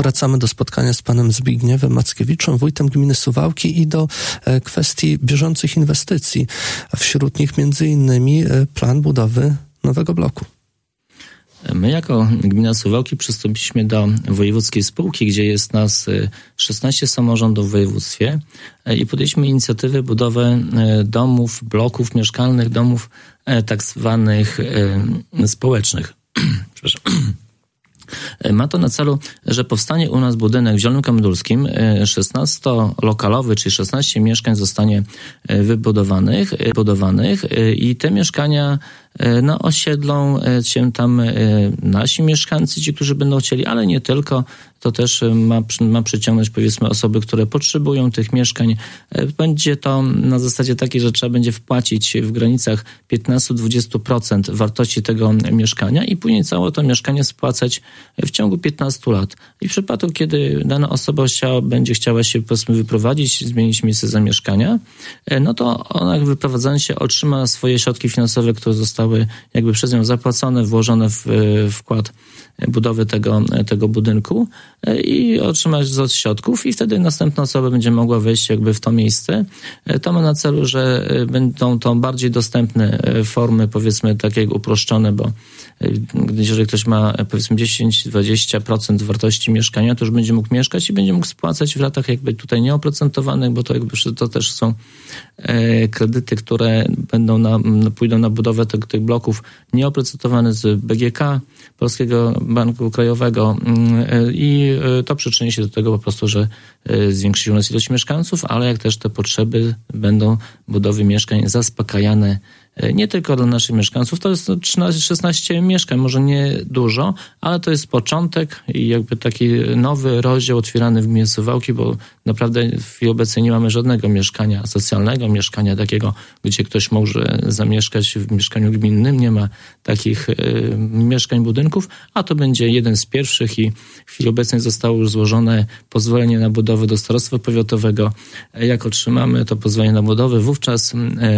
wracamy do spotkania z panem Zbigniewem Mackiewiczem, wójtem gminy Suwałki i do kwestii bieżących inwestycji. Wśród nich między innymi plan budowy nowego bloku. My jako gmina Suwałki przystąpiliśmy do wojewódzkiej spółki, gdzie jest nas 16 samorządów w województwie i podjęliśmy inicjatywę budowy domów, bloków mieszkalnych, domów tak zwanych społecznych. Przepraszam. Ma to na celu, że powstanie u nas budynek w Zielonym Kamydulskim, 16-lokalowy, czyli 16 mieszkań zostanie wybudowanych i te mieszkania osiedlą się tam nasi mieszkańcy, ci, którzy będą chcieli, ale nie tylko. To też ma przyciągnąć, powiedzmy, osoby, które potrzebują tych mieszkań. Będzie to na zasadzie takiej, że trzeba będzie wpłacić w granicach 15-20% wartości tego mieszkania i później całe to mieszkanie spłacać w ciągu 15 lat. I w przypadku, kiedy dana osoba będzie chciała się, powiedzmy, wyprowadzić, zmienić miejsce zamieszkania, to ona, wyprowadzając się, otrzyma swoje środki finansowe, które zostały jakby przez nią zapłacone, włożone w wkład budowy tego budynku i otrzymać zwrot środków i wtedy następna osoba będzie mogła wejść jakby w to miejsce. To ma na celu, że będą to bardziej dostępne formy, powiedzmy, takie uproszczone, bo jeżeli ktoś ma, powiedzmy, 10-20% wartości mieszkania, to już będzie mógł mieszkać i będzie mógł spłacać w latach jakby tutaj nieoprocentowanych, bo to też są kredyty, które pójdą na budowę tych bloków nieoprocentowane z BGK, Polskiego Banku Krajowego i to przyczyni się do tego po prostu, że zwiększy się u nas ilość mieszkańców, ale jak też te potrzeby będą budowy mieszkań zaspokajane nie tylko dla naszych mieszkańców. To jest 16 mieszkań, może nie dużo, ale to jest początek i jakby taki nowy rozdział otwierany w gminie Suwałki, bo naprawdę w chwili obecnej nie mamy żadnego mieszkania socjalnego, mieszkania takiego, gdzie ktoś może zamieszkać w mieszkaniu gminnym. Nie ma takich mieszkań, budynków, a to będzie jeden z pierwszych i w chwili obecnej zostało już złożone pozwolenie na budowę do starostwa powiatowego. Jak otrzymamy to pozwolenie na budowę, wówczas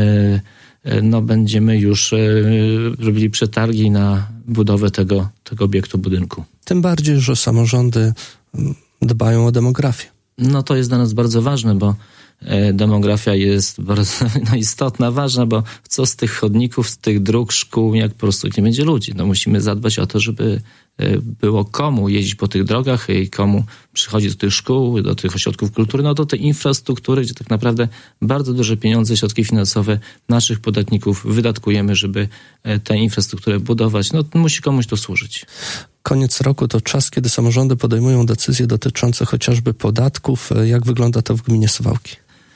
będziemy już robili przetargi na budowę tego obiektu, budynku. Tym bardziej, że samorządy dbają o demografię. To jest dla nas bardzo ważne, bo demografia jest bardzo istotna, ważna, bo co z tych chodników, z tych dróg, szkół, jak po prostu nie będzie ludzi. Musimy zadbać o to, żeby było komu jeździć po tych drogach i komu przychodzić do tych szkół, do tych ośrodków kultury, do tej infrastruktury, gdzie tak naprawdę bardzo duże pieniądze, środki finansowe naszych podatników wydatkujemy, żeby tę infrastrukturę budować. Musi komuś to służyć. Koniec roku to czas, kiedy samorządy podejmują decyzje dotyczące chociażby podatków. Jak wygląda to w gminie Suwałki?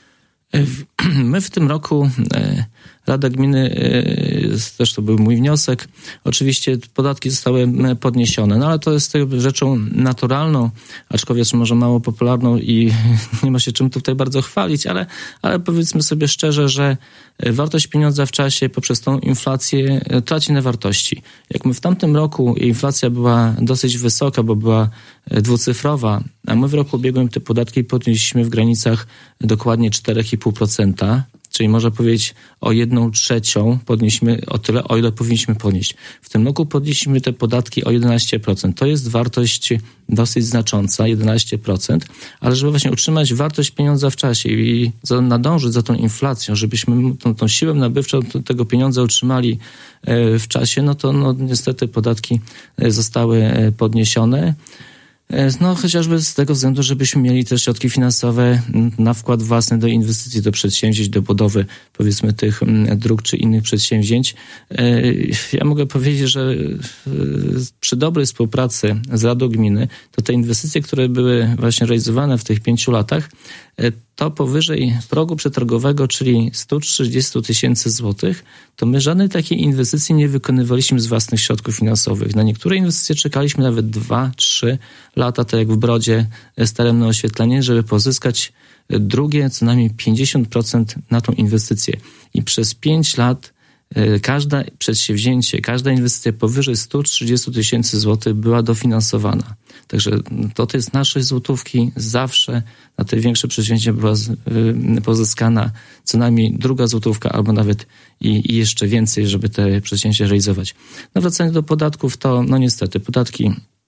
My w tym roku, Rada Gminy, też to był mój wniosek, oczywiście podatki zostały podniesione, ale to jest rzeczą naturalną, aczkolwiek może mało popularną i nie ma się czym tutaj bardzo chwalić, ale powiedzmy sobie szczerze, że wartość pieniądza w czasie poprzez tą inflację traci na wartości. Jak my w tamtym roku inflacja była dosyć wysoka, bo była dwucyfrowa, a my w roku ubiegłym te podatki podnieśliśmy w granicach dokładnie 4,5%, czyli można powiedzieć o 1/3 podnieśliśmy o tyle, o ile powinniśmy podnieść. W tym roku podnieśliśmy te podatki o 11%. To jest wartość dosyć znacząca, 11%, ale żeby właśnie utrzymać wartość pieniądza w czasie i nadążyć za tą inflacją, żebyśmy tą siłę nabywczą tego pieniądza utrzymali w czasie, to niestety podatki zostały podniesione. Chociażby z tego względu, żebyśmy mieli też środki finansowe na wkład własny do inwestycji, do przedsięwzięć, do budowy, powiedzmy, tych dróg czy innych przedsięwzięć. Ja mogę powiedzieć, że przy dobrej współpracy z Radą Gminy, to te inwestycje, które były właśnie realizowane w tych 5 latach, to powyżej progu przetargowego, czyli 130 000 złotych, to my żadnej takiej inwestycji nie wykonywaliśmy z własnych środków finansowych. Na niektóre inwestycje czekaliśmy nawet 2-3 lata, tak jak w Brodzie Starym na oświetlenie, żeby pozyskać drugie co najmniej 50% na tą inwestycję. I przez 5 lat każde przedsięwzięcie, każda inwestycja powyżej 130 000 złotych była dofinansowana. Także to jest nasze złotówki. Zawsze na te większe przedsięwzięcia była pozyskana co najmniej druga złotówka, albo nawet i jeszcze więcej, żeby te przedsięwzięcia realizować. Wracając do podatków, to niestety podatki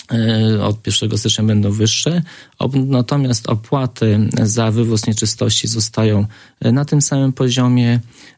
od 1 stycznia będą wyższe, natomiast opłaty za wywóz nieczystości zostają na tym samym poziomie.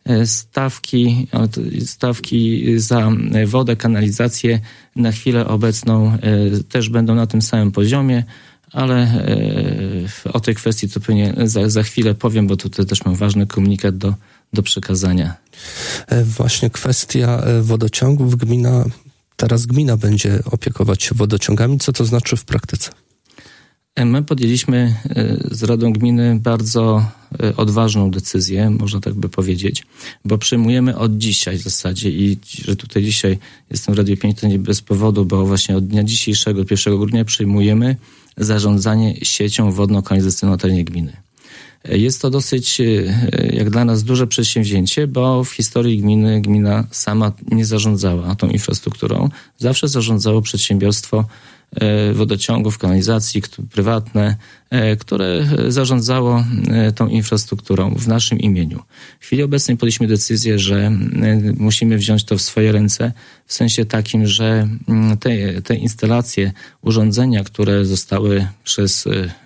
Stawki za wodę, kanalizację na chwilę obecną też będą na tym samym poziomie, ale o tej kwestii to pewnie za chwilę powiem, bo tutaj też mam ważny komunikat do przekazania. Właśnie kwestia wodociągów. Teraz gmina będzie opiekować się wodociągami. Co to znaczy w praktyce? My podjęliśmy z Radą Gminy bardzo odważną decyzję, można tak by powiedzieć, bo przyjmujemy od dzisiaj w zasadzie i że tutaj dzisiaj jestem w Radiu 5, to nie bez powodu, bo właśnie od dnia dzisiejszego, 1 grudnia przyjmujemy zarządzanie siecią wodno-kanalizacyjną na terenie gminy. Jest to dosyć, jak dla nas, duże przedsięwzięcie, bo w historii gmina sama nie zarządzała tą infrastrukturą. Zawsze zarządzało przedsiębiorstwo wodociągów, kanalizacji prywatne, które zarządzało tą infrastrukturą w naszym imieniu. W chwili obecnej podjęliśmy decyzję, że musimy wziąć to w swoje ręce, w sensie takim, że te instalacje, urządzenia, które zostały przez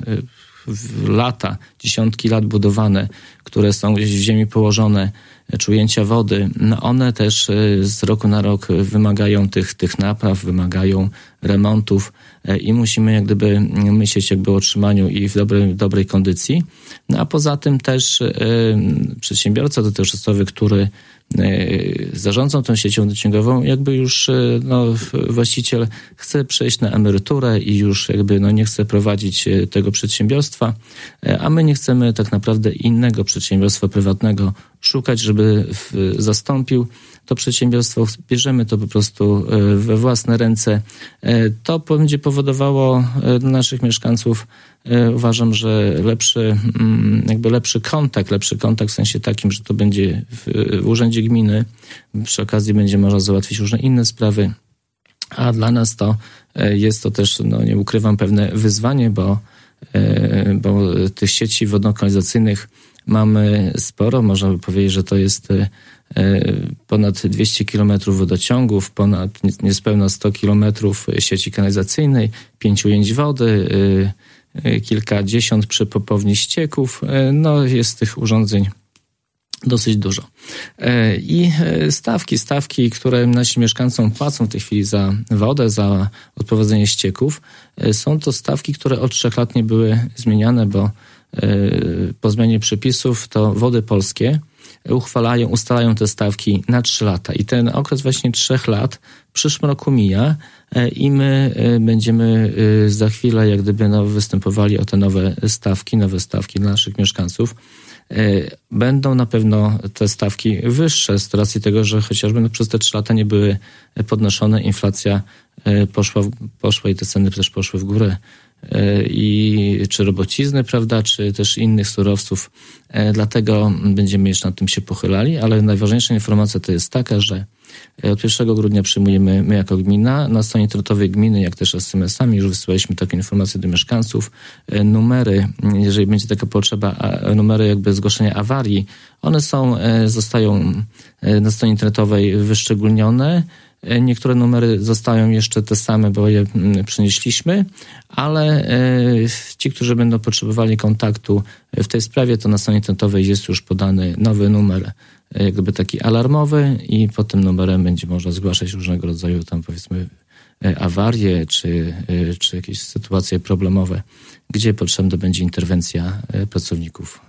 lata, dziesiątki lat budowane, które są gdzieś w ziemi położone, czujęcia wody, one też z roku na rok wymagają tych napraw, wymagają remontów i musimy jak gdyby myśleć jakby o utrzymaniu i w dobrej kondycji. A poza tym też przedsiębiorca dotychczasowy, który zarządzą tą siecią wodociągową, jakby już właściciel chce przejść na emeryturę i już jakby nie chce prowadzić tego przedsiębiorstwa, a my nie chcemy tak naprawdę innego przedsiębiorstwa prywatnego szukać, żeby zastąpił to przedsiębiorstwo. Bierzemy to po prostu we własne ręce. To będzie powodowało dla naszych mieszkańców, uważam, że lepszy kontakt w sensie takim, że to będzie w urzędzie gminy. Przy okazji będzie można załatwić różne inne sprawy. A dla nas to jest to też, nie ukrywam, pewne wyzwanie, bo tych sieci wodno-kanalizacyjnych mamy sporo. Można by powiedzieć, że to jest ponad 200 kilometrów wodociągów, ponad niespełna 100 kilometrów sieci kanalizacyjnej, 5 ujęć wody, kilkadziesiąt przepopowni ścieków. Jest tych urządzeń dosyć dużo. I stawki, które nasi mieszkańcom płacą w tej chwili za wodę, za odprowadzenie ścieków, są to stawki, które od 3 lat nie były zmieniane, bo po zmianie przepisów to Wody Polskie ustalają te stawki na 3 lata. I ten okres właśnie 3 lat w przyszłym roku mija i my będziemy za chwilę jak gdyby występowali o te nowe stawki dla naszych mieszkańców. Będą na pewno te stawki wyższe z racji tego, że chociażby przez te 3 lata nie były podnoszone, inflacja poszła i te ceny też poszły w górę. I czy robocizny, prawda, czy też innych surowców. Dlatego będziemy jeszcze nad tym się pochylali, ale najważniejsza informacja to jest taka, że od 1 grudnia przyjmujemy my jako gmina. Na stronie internetowej gminy, jak też SMS-ami już wysyłaliśmy takie informacje do mieszkańców. Numery, jeżeli będzie taka potrzeba, numery jakby zgłoszenia awarii, one zostają na stronie internetowej wyszczególnione. Niektóre numery zostają jeszcze te same, bo je przenieśliśmy, ale ci, którzy będą potrzebowali kontaktu w tej sprawie, to na stronie internetowej jest już podany nowy numer, jakby taki alarmowy i pod tym numerem będzie można zgłaszać różnego rodzaju tam powiedzmy awarie czy jakieś sytuacje problemowe, gdzie potrzebna będzie interwencja pracowników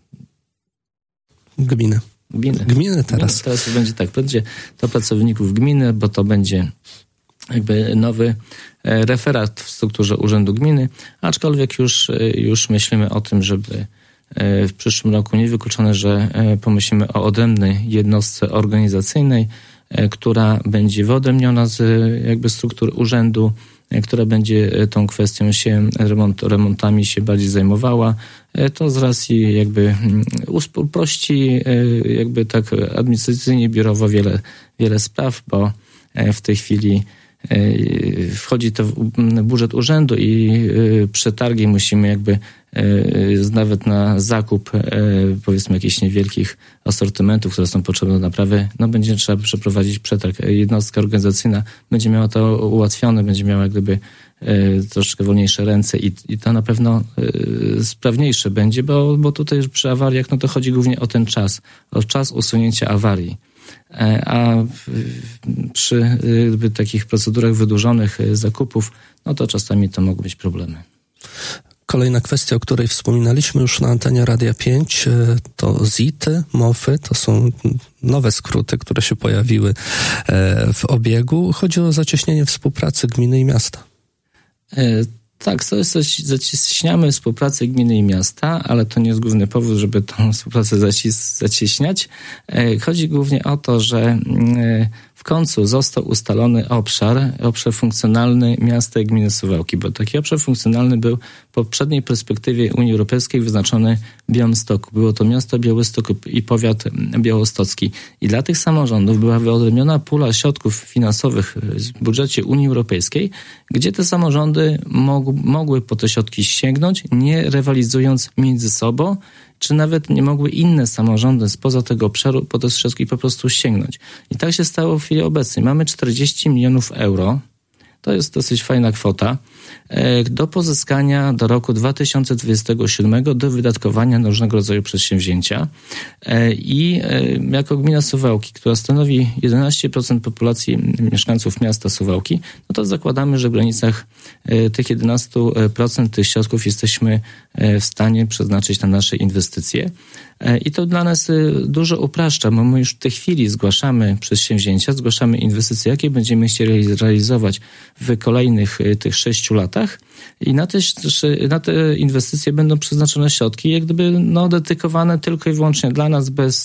gminy. Gminy teraz. Teraz będzie to pracowników gminy, bo to będzie jakby nowy referat w strukturze Urzędu Gminy, aczkolwiek już myślimy o tym, żeby w przyszłym roku niewykluczone, że pomyślimy o odrębnej jednostce organizacyjnej, która będzie wyodrębniona z jakby struktur urzędu, która będzie tą kwestią się remontami się bardziej zajmowała. To z racji jakby uprości jakby tak administracyjnie, biurowo wiele spraw, bo w tej chwili wchodzi to w budżet urzędu i przetargi musimy jakby nawet na zakup powiedzmy jakichś niewielkich asortymentów, które są potrzebne do naprawy, będzie trzeba przeprowadzić przetarg. Jednostka organizacyjna będzie miała to ułatwione, będzie miała jak gdyby troszkę wolniejsze ręce i to na pewno sprawniejsze będzie, bo tutaj przy awariach to chodzi głównie o ten czas, o czas usunięcia awarii. A przy takich procedurach wydłużonych zakupów, to czasami to mogą być problemy. Kolejna kwestia, o której wspominaliśmy już na antenie Radia 5, to ZIT-y, MOF-y, to są nowe skróty, które się pojawiły w obiegu. Chodzi o zacieśnienie współpracy gminy i miasta. Tak, zacieśniamy współpracę gminy i miasta, ale to nie jest główny powód, żeby tą współpracę zacieśniać. Chodzi głównie o to, że w końcu został ustalony obszar funkcjonalny miasta i gminy Suwałki, bo taki obszar funkcjonalny był w poprzedniej perspektywie Unii Europejskiej wyznaczony w Białymstoku. Było to miasto Białystok i powiat białostocki. I dla tych samorządów była wyodrębniona pula środków finansowych w budżecie Unii Europejskiej, gdzie te samorządy mogły po te środki sięgnąć, nie rywalizując między sobą, czy nawet nie mogły inne samorządy spoza tego obszaru po te środki po prostu sięgnąć. I tak się stało w chwili obecnej. Mamy 40 milionów euro. To jest dosyć fajna kwota do pozyskania do roku 2027 do wydatkowania na różnego rodzaju przedsięwzięcia. I jako gmina Suwałki, która stanowi 11% populacji mieszkańców miasta Suwałki, to zakładamy, że w granicach tych 11% tych środków jesteśmy w stanie przeznaczyć na nasze inwestycje. I to dla nas dużo upraszcza, bo my już w tej chwili zgłaszamy przedsięwzięcia, zgłaszamy inwestycje, jakie będziemy chcieli realizować w kolejnych tych 6 latach i na te inwestycje będą przeznaczone środki, jak gdyby dedykowane tylko i wyłącznie dla nas, bez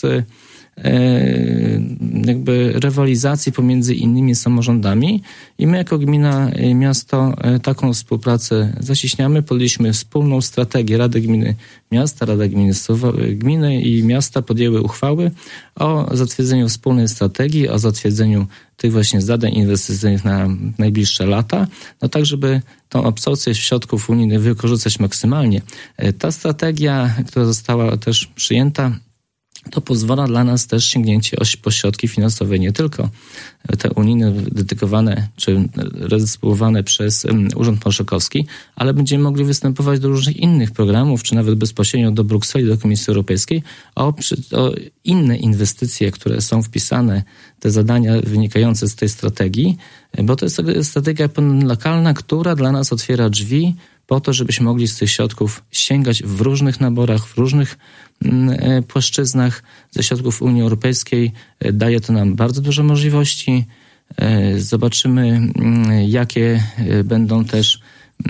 jakby rywalizacji pomiędzy innymi samorządami i my jako gmina i miasto taką współpracę zacieśniamy. Podjęliśmy wspólną strategię Rady Gminy Miasta, Rada Gminy i Miasta podjęły uchwały o zatwierdzeniu wspólnej strategii, o zatwierdzeniu tych właśnie zadań inwestycyjnych na najbliższe lata, tak żeby tą absorpcję środków unijnych wykorzystać maksymalnie. Ta strategia, która została też przyjęta, to pozwala dla nas też sięgnięcie po środki finansowe, nie tylko te unijne dedykowane czy redystrybuowane przez Urząd Marszałkowski, ale będziemy mogli występować do różnych innych programów, czy nawet bezpośrednio do Brukseli, do Komisji Europejskiej o inne inwestycje, które są wpisane, te zadania wynikające z tej strategii, bo to jest strategia lokalna, która dla nas otwiera drzwi po to, żebyśmy mogli z tych środków sięgać w różnych naborach, w różnych płaszczyznach ze środków Unii Europejskiej. Daje to nam bardzo duże możliwości. Zobaczymy, jakie będą też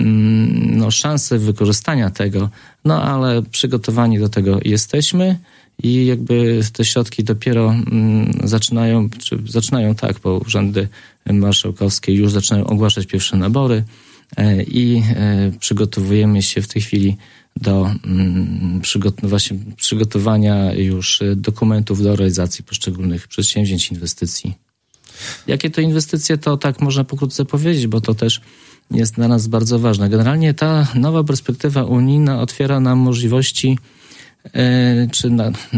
szanse wykorzystania tego, ale przygotowani do tego jesteśmy i jakby te środki dopiero zaczynają tak, bo urzędy marszałkowskie już zaczynają ogłaszać pierwsze nabory i przygotowujemy się w tej chwili do przygotowania już dokumentów do realizacji poszczególnych przedsięwzięć, inwestycji. Jakie to inwestycje, to tak można pokrótce powiedzieć, bo to też jest dla nas bardzo ważne. Generalnie ta nowa perspektywa unijna otwiera nam możliwości, czy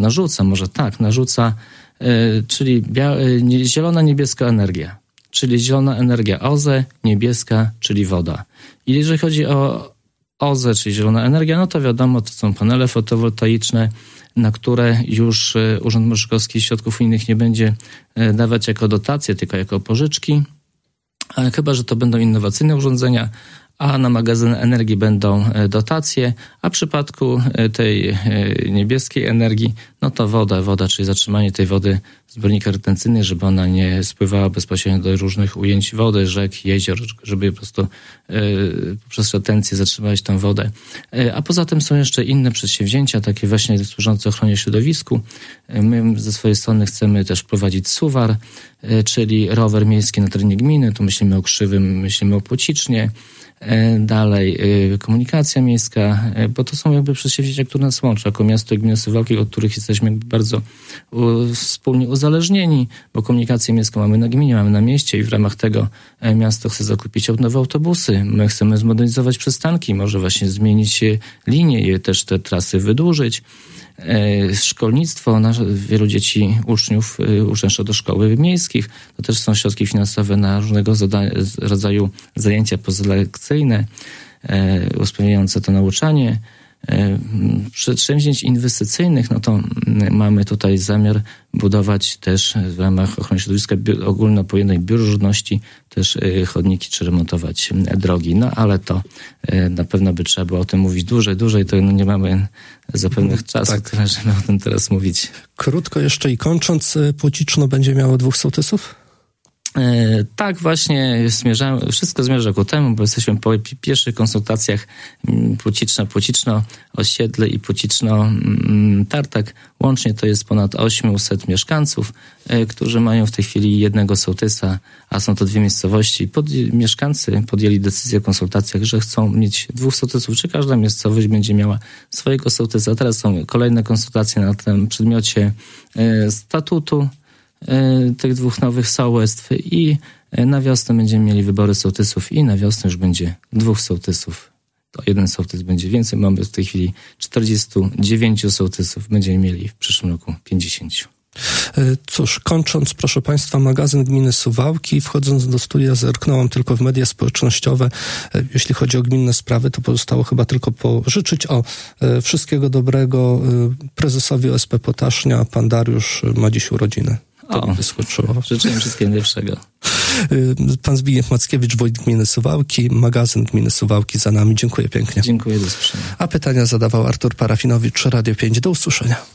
narzuca, czyli zielona, niebieska energia, czyli zielona energia OZE, niebieska, czyli woda. I jeżeli chodzi o OZE, czyli zielona energia, to wiadomo, to są panele fotowoltaiczne, na które już Urząd Marszałkowski środków unijnych nie będzie dawać jako dotacje, tylko jako pożyczki, chyba że to będą innowacyjne urządzenia, a na magazyny energii będą dotacje, a w przypadku tej niebieskiej energii, to woda, czyli zatrzymanie tej wody w zbiornikach retencyjnych, żeby ona nie spływała bezpośrednio do różnych ujęć wody, rzek, jezior, żeby po prostu przez retencję zatrzymać tę wodę. A poza tym są jeszcze inne przedsięwzięcia, takie właśnie służące ochronie środowisku. My ze swojej strony chcemy też prowadzić suwar, czyli rower miejski na terenie gminy, tu myślimy o Krzywym, myślimy o Płocicznie. Dalej komunikacja miejska, bo to są jakby przedsięwzięcia, które nas łączą jako miasto i gminę Suwałki, od których jesteśmy bardzo wspólnie uzależnieni, bo komunikację miejską mamy na gminie, mamy na mieście i w ramach tego miasto chce zakupić nowe autobusy. My chcemy zmodernizować przystanki, może właśnie zmienić linie i też te trasy wydłużyć. Szkolnictwo, wielu dzieci, uczniów uczęszcza do szkoły miejskich. To też są środki finansowe na różnego rodzaju zajęcia pozalekcyjne, usprawniające to nauczanie. Przedsięwzięć inwestycyjnych, no to mamy tutaj zamiar budować też w ramach ochrony środowiska ogólnopojętej bioróżności też chodniki czy remontować drogi. No ale to na pewno by trzeba było o tym mówić dłużej, to nie mamy zapewne czasu, tyle, żeby o tym teraz mówić. Krótko jeszcze i kończąc, Płociczno będzie miało 2 sołtysów? Tak, właśnie wszystko zmierza ku temu, bo jesteśmy po pierwszych konsultacjach Płociczno, Osiedle i Płociczno-Tartak. Łącznie to jest ponad 800 mieszkańców, którzy mają w tej chwili 1 sołtysa, a są to 2 miejscowości. Mieszkańcy podjęli decyzję o konsultacjach, że chcą mieć 2 sołtysów, czy każda miejscowość będzie miała swojego sołtysa. Teraz są kolejne konsultacje na tym przedmiocie statutu tych 2 nowych sołectw i na wiosnę będziemy mieli wybory sołtysów i na wiosnę już będzie 2 sołtysów. To 1 sołtys będzie więcej. Mamy w tej chwili 49 sołtysów. Będziemy mieli w przyszłym roku 50. Cóż, kończąc, proszę Państwa, magazyn Gminy Suwałki. Wchodząc do studia zerknąłem tylko w media społecznościowe. Jeśli chodzi o gminne sprawy, to pozostało chyba tylko pożyczyć wszystkiego dobrego prezesowi OSP Potasznia. Pan Dariusz ma dziś urodziny. Życzę wszystkiego najlepszego. Pan Zbigniew Mackiewicz, wójt gminy Suwałki, magazyn Gminy Suwałki za nami. Dziękuję pięknie. Dziękuję, do usłyszenia. A pytania zadawał Artur Parafinowicz, Radio 5. Do usłyszenia.